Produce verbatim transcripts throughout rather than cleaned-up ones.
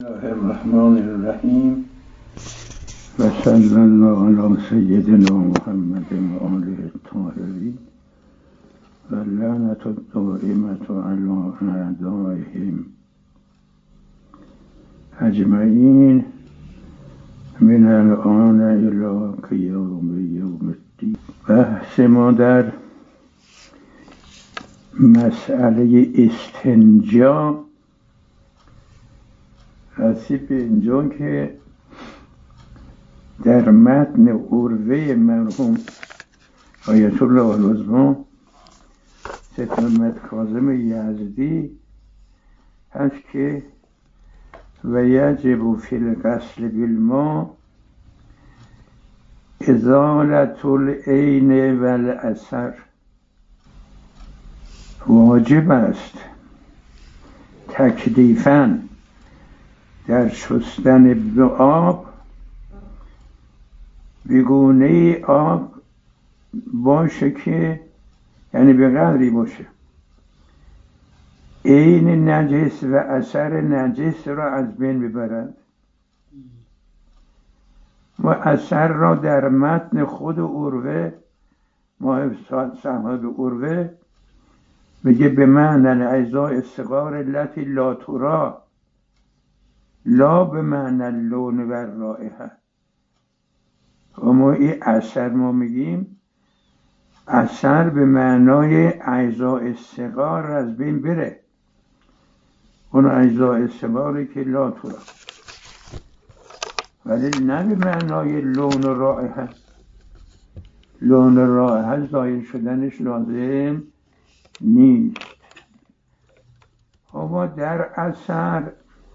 الله الرحمن الرحیم و صلی الله علی سیدنا محمد و آله الطاهرین و لعنت الدائمة علی اعدائهم اجمعین من الآن الی قیام یوم الدین. بحث ما در مسئله استنجا رسید به اینجا که در متن عروه مرحوم آیت الله العظمی ست محمد کاظم یزدی هست که و یجب فی الغسل بالماء ازالة العین و الاثر. واجب است تکلیفاً در شستن به آب بگونه آب باشه که یعنی به قدری باشه عین نجس و اثر نجس را از بین ببرد. و اثر را در متن خود عروه ما صاحب عروه میگه به معنی الاعضاء الصغار التي لا ترى لا به معنی اللون و رائحه. اما این اثر ما میگیم اثر به معنای اعضاء صغار از بین بره، اون اعضاء صغاری که لا ترى، ولی نه به معنای لون و رائحه. لون و رائحه ظاهر شدنش لازم نیست. اما در اثر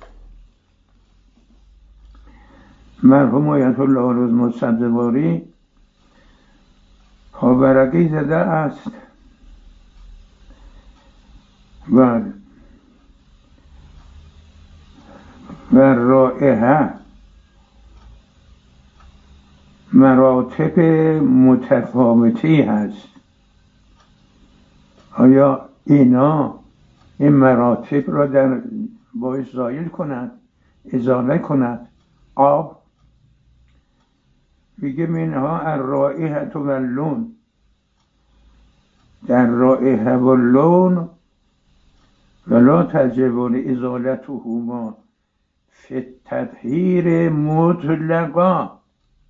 مرحوم آیت الله العظمی سبزواری پاورقی زده است و و رائحه مراتب متفاوتی هست. آیا اینا این مراتب را در باعث زایل کند، ازاله کند؟ آب میگه منها الرائحه و اللون، در رائحه و لون ولا تجب ازالتهما فی التطهیر مطلقا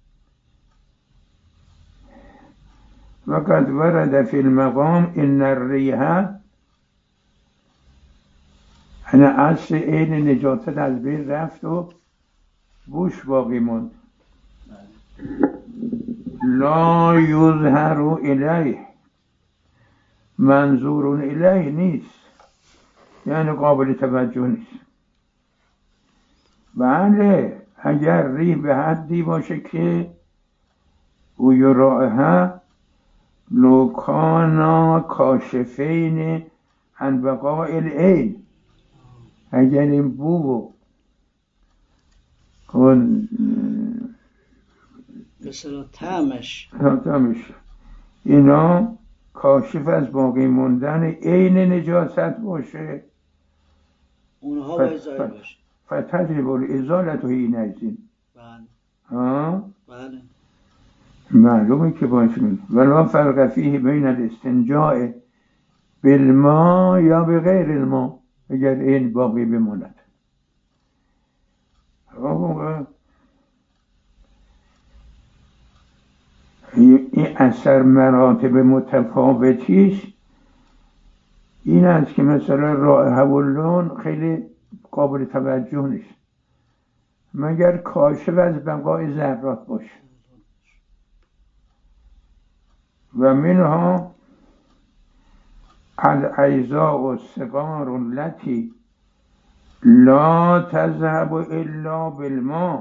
و قد ورد فی المقام ان الریحه یعنی اصل عین نجاست از بین رفت و بوش باقی موند. لا یظهر الیه منظور الیه نیست، یعنی قابل توجه نیست. بله اگر ریح به حدی باشه که او رائحه لو کانا کاشفین عن بقاء العین، اگر این بو کن مثلا طعمش طعمش اینا کاشف از باقی موندن عین نجاست باشه، اونها باید زایل باشه. فتجب الازالة حینئذ. بله بله معلومه که باشه. ولا فرق فیه بین الاستنجاء بالماء یا بغیر الماء، اگر این باقی بماند. این اثر مراتب متفاوتیش این است که مثلا رائحه و لون خیلی قابل توجه نیست مگر کاشف از بقای ذرات باشه. و منها الاعضاء الصغار التي لا تذهب الا بالماء،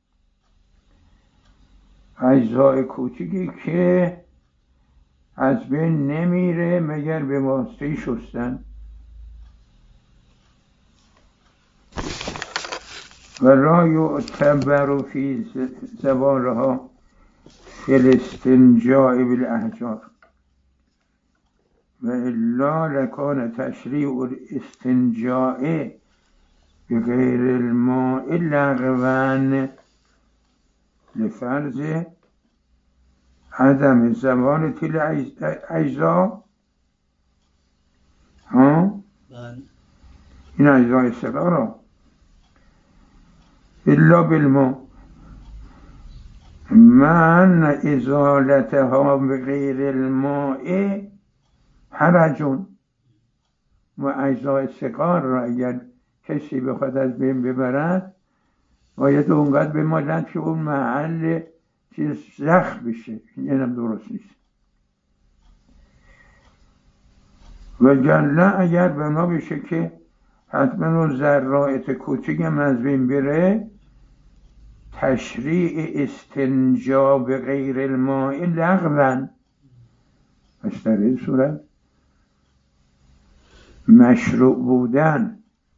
اجزای کوچیکی که از بین نمیره مگر به واسطه شستن. و لا یعتبر فی زوالها فی الاستنجاء بالاحجار و الا لکان تشریع الاستنجاء به غیر الماء لغوان لفرض عدم زوال تل اجزا. ها این اجزای صغار الا بالماء من ازالتها به غیر الماء حرجون. و اجزای صغار را اگر کسی بخواد از بین ببرد باید اونقدر بمالد که اون محل چیز زخم بشه. این هم درست نیست. و جله اگر بنا بشه که حتما اون ذرات کوچک هم از بین بره، تشریع استنجا به غیر الماء لغوان، پس در این صورت مشروع بودن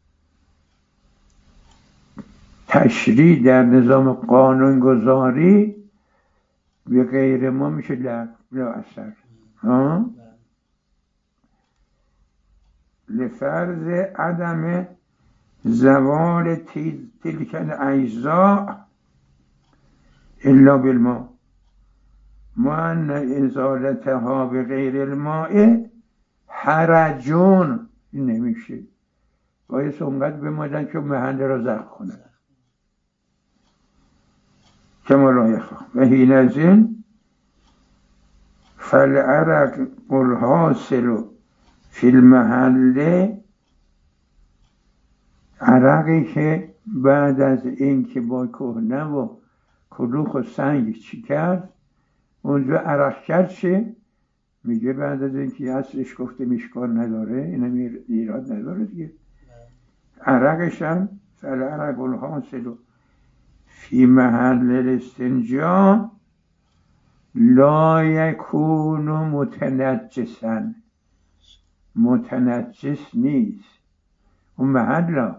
تشریع در نظام قانونگذاری به غیر ما میشه لغو اثر. ها لفرض عدم زوال تلک الاجزاء الا بالماء وان ازالتها به غیر الماء حرجون. این نمیشه، باید اونقدر بمادن که محل را زخم کنه کما لا یخفا. و حینئذ فالعرق الحاصل فی المحل، عرقی که بعد از این که با کهنه و کلوخ و سنگ چی کرد اونجا عرق کرد شه، میگه بعد از این که اصلش گفته میشکار نداره، اینم ایراد نداره دیگه. عرقش هم فالعرق الحاصل فی محل الاستنجا لا یکون متنجسا، متنجس نیست اون محل ها.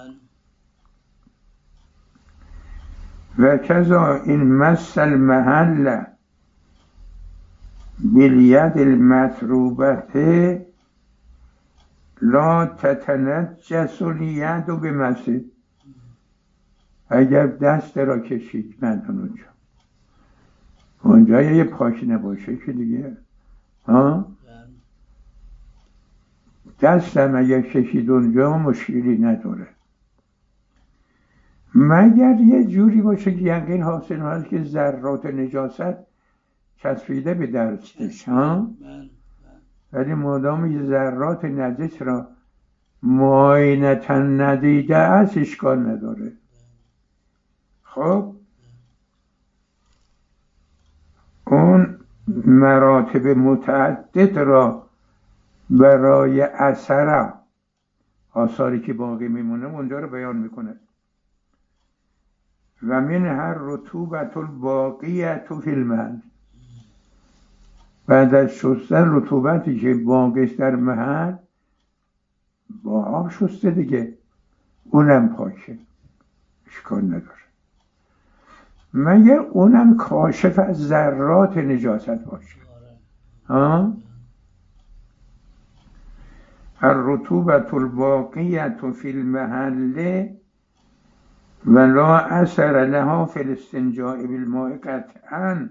و کذا این مس المحل بالید المطروبت لا تتنجس الید بمسه. اگر دست را کشید من اونجا اونجا یه پاک نباشه که دیگه ها دستم اگر کشید اونجا مشکلی نداره، مگر یه جوری باشه که یقین حاصل هست که ذرات نجاست چسبیده به دستش ها. ولی مادام یه ذرات نجس را معاینتا ندیده است اشکال نداره. خب اون مراتب متعدد را برای اثر آثاری که باقی میمونه اونجا رو بیان میکنه. و من هر رطوبت الباقیت فی المحل، بعد از شستن رطوبتی که باقیش در محل با آب شسته دیگه اونم پاکه اشکال نداره، مگر اونم کاشف از ذرات نجاست باشه. ها الرطوبة الباقية في المحل ولا اثر لها في الاستنجاء بالماء قطعا.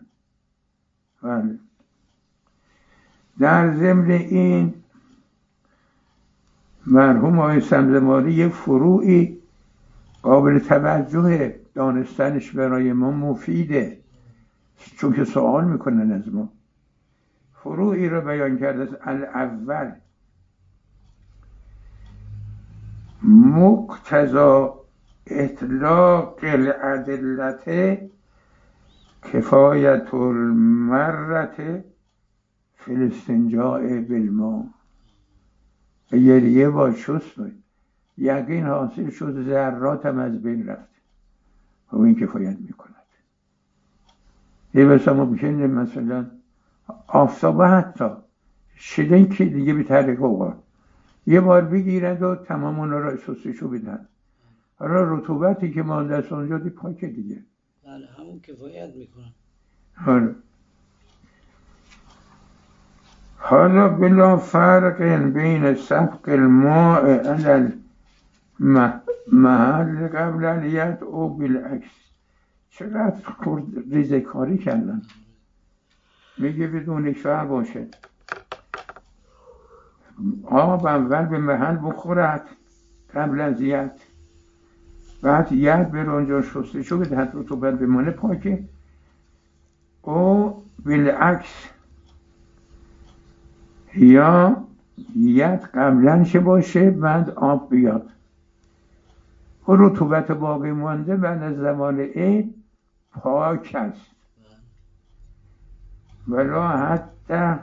در ضمن این مرحوم آقای سمزماری یک فروعی قابل توجه دانستنش برای ما مفیده، چون که سوال میکنن از ما. فروعی رو بیان کرده از الاول مقتضا اطلاق الادلت کفایت المرت فی الاستنجاء بالماء. یه با شست یقین حاصل شد ذرات هم از بین رفت و این کفایت میکند. یه بسا ما بکنیم مثلا آفتابه حتی شدن که دیگه به طریق اوقات یه بار بگیرند و تمام اونا را شستشو بدن، حالا رطوبتی که مانده است اونجا دی پاکه دیگه. بله همون کفایت میکنن. حالا حالا بلا فرق بین سبق الماء على محل قبل الیت او بالعکس. چقدر ریزه کاری کردن. میگه بدون شعر باشه آب اول به محل بخورد قبل از ید، بعد ید بر اونجا شستشو بده حتی رطوبت بمانه پاکه. او بالعکس یا ید قبلا چه باشه بعد آب بیاد و رطوبت باقی مانده بعد از زمان عید پاک است. ولا حتی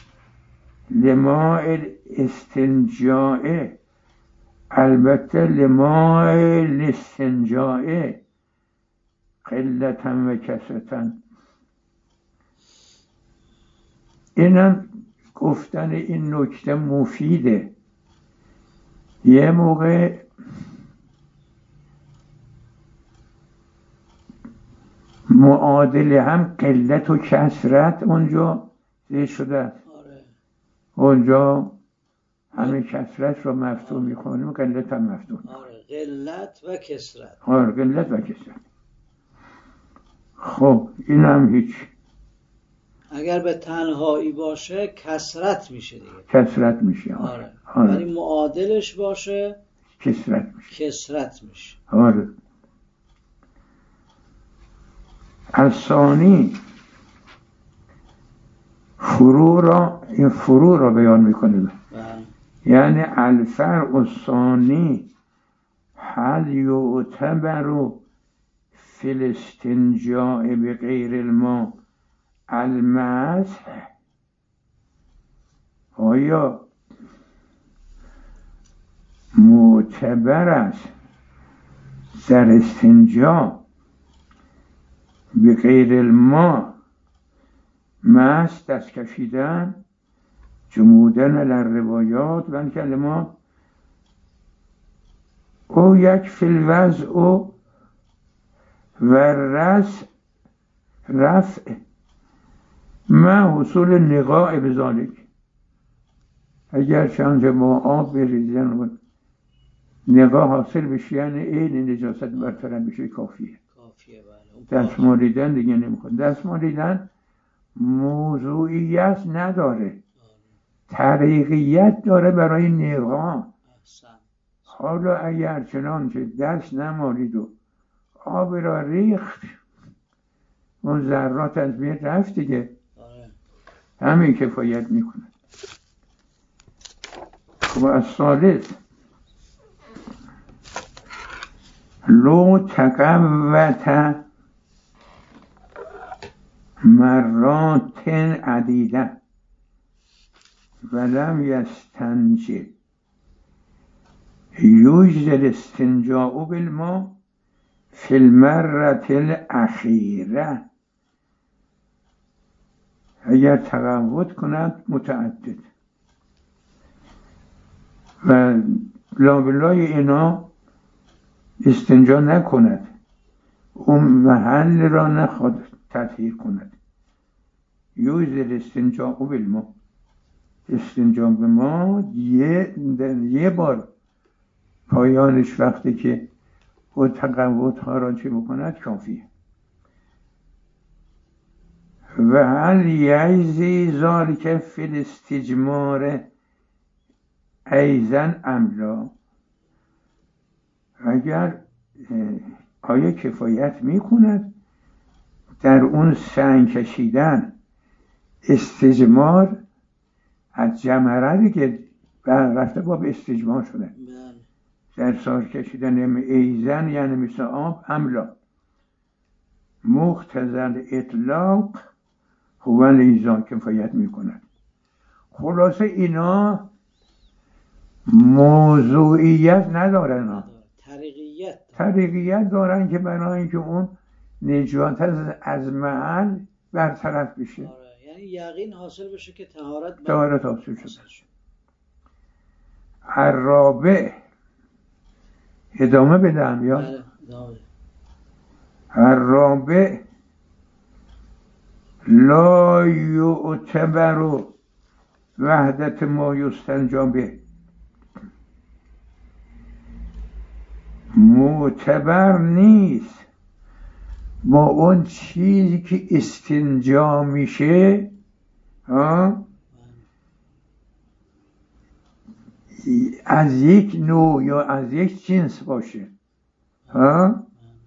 لماء استنجاء، البته لماء الاستنجاء قلتا و کسرتا. اینم گفتن این نکته مفیده. یه موقع معادل هم قلت و کسرت اونجا زیر شده است. اونجا همه کسرت رو مفتوح میخونیم، قلت هم مفتوح. آره قلت و کسرت. آره قلت و کسرت. خب این هم هیچ. اگر به تنهایی باشه کسرت میشه دیگه. کسرت میشه. آره. آره. ولی معادلش باشه کسرت میشه. کسرت میشه. آره. الثانی فرو را، این فرو را بیان میکنه. یعنی الفرع الثانی هل یعتبر فی الاستنجاء بغیر الماء المسح، آیا معتبر است در استنجا بغیر الماء مسح دست کشیدن، جمودن للروایات و کلمات، او یک فی الوضع و رفع رفع ما حصول نقاء بذالک. اگر چند ما آب بریزن و نقاء حاصل بشه یعنی این نجاست برطرف بشه کافیه. کافیه بله. دست مالیدن دیگه نمیخواد. دست مالیدن موضوعیت نداره، طریقیت داره برای نقاء. حالا اگر چنانچه دست نمالید و آب را ریخت اون ذرات از بین رفت دیگه، همین کفایت میکنه. خب از ثالث لو تقوت مرات عدیده ولم یستنجی یوجد الاستنجاء بالماء فی المرة الاخیره. اگر تقوت کند متعدد و لابلای اینا استنجا نکند، اون محل را نخواد تطهیر کند. یوجد الاستنجاء بالماء، استنجا به ما یه, یه بار پایانش وقتی که او تقوت ها را چه بکند کافیه. و هل یجزی ذلک فی الاستجمار ایضا ام لا، اگر آیا کفایت میکند در اون سنگ کشیدن استجمار از جمره دیگه رفته باب استجمار شده در سار کشیدن ایزن یعنی مثل آب املا مختزل اطلاق هو ایزان کفایت میکند. خلاصه اینا موضوعیت ندارن، طریقیت طریقیت دارن که برای اینکه اون نجات از, از محل برطرف بشه. آره. یعنی یقین حاصل بشه که طهارت طهارت حاصل شده. الرابع ادامه بدم یا بله ادامه. الرابع لا یعتبر وحدت ما یستنجا به، معتبر نیست با اون چیزی که استنجا میشه ها از یک نوع یا از یک جنس باشه ها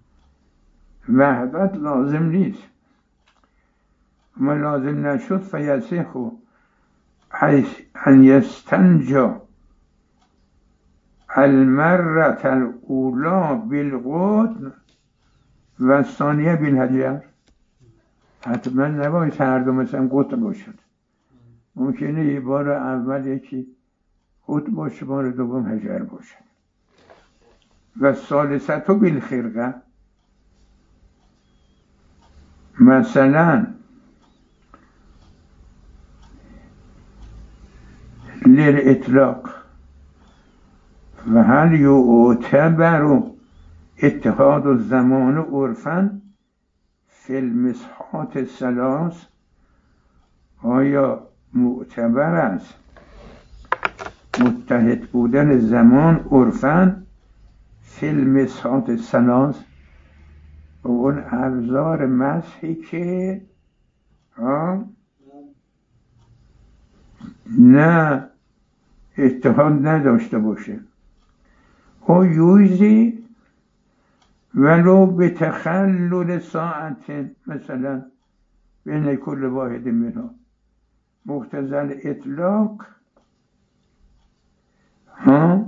وحدت لازم نیست. ما لازم نشد فیصیخو ان یستنجا المرة الاولا بالقطن و ثانیه بالحجر. حتما نباید هر دو مثلا قطن باشد. ممکنه یه بار اول یکی قطن باشه بار دوم حجر باشد. و ثالثتو بالخرقه، مثلا للاطلاق و هل یعتبر اتحاد الزمان عرفا فی المسحات الثلاث، آیا معتبر است متحد بودن زمان عرفا فی المسحات الثلاث و اون ابزار مسحی که آه نه اتحاد نداشته باشه او یوزی ولو به تخلل ساعت مثلا بین کل واحد منها مقتضی اطلاق ها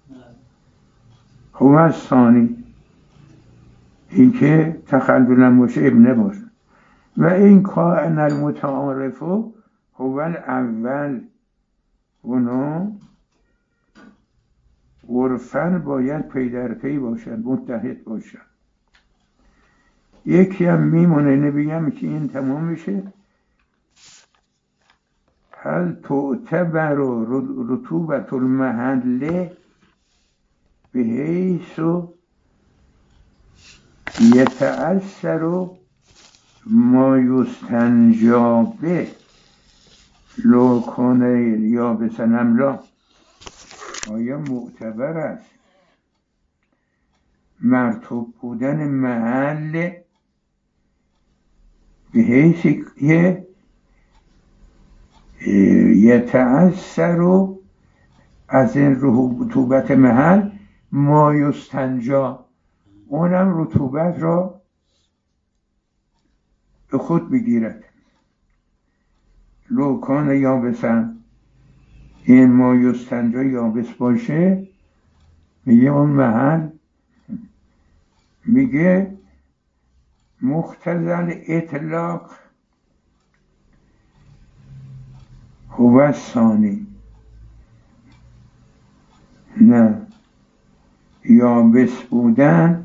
هو الثانی، این که تخلل باشه ابن باشه و این کائن المتعارف هو الاول اونا عرفاً باید پی در پی باشن متحد باشن. یکی هم میمونه نبیم که این تمام میشه هل تعتبر رطوبت المحل بحیث یتأثر ما یستنجا به لو کنه یابسا ام لا، آیا معتبر است مرطوب بودن محل به حیث یتأثر از این رطوبت محل ما یستنجا، اونم رطوبت را به خود بگیرد. لو کان یابسن، این ما یستنجا یابس باشه میگه اون محل میگه مختزل اطلاق هو الثانی، نه یابس بودن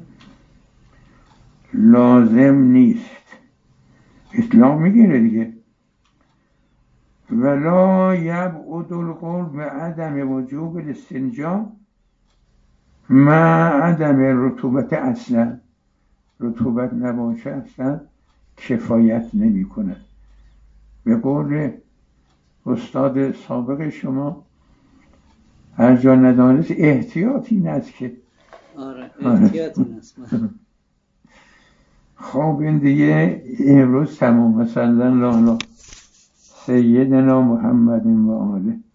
لازم نیست، اطلاق میگیره دیگه. ولا یبعد القول به عدم وجوب الاستنجا مع عدم رطوبت اصلا، رطوبت نباشه اصلا کفایت نمی کند. به قول استاد سابق شما هر جا ندانست احتیاط این است که آره احتیاط این است. خب این دیگه امروز تمام. مثلا لالا سیدنا محمد و آله